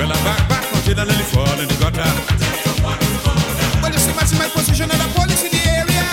Well, I'm back, continually fall in the gutter. Well, you see my position of the police in the area.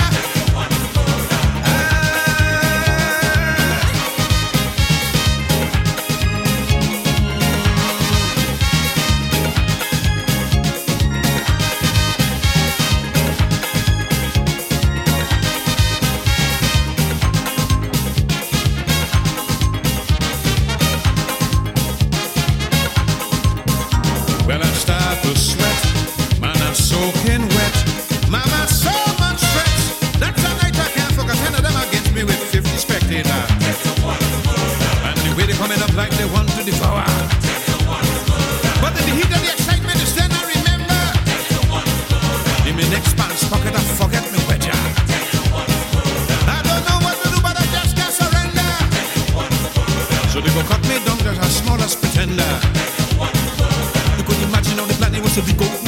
Well, I start to sweat, man, I'm soaking wet. Mama, so much stress. That's a night I can't focus. 10 of them against me with 50 spectators. And the way they coming up like they want to devour. But in the heat of the excitement, it's then I remember. In my next pants pocket, I forget me wedger. I don't know what to do, but I just can't surrender. So they go cut me down just as small as pretender. You could imagine how the planet was to be go.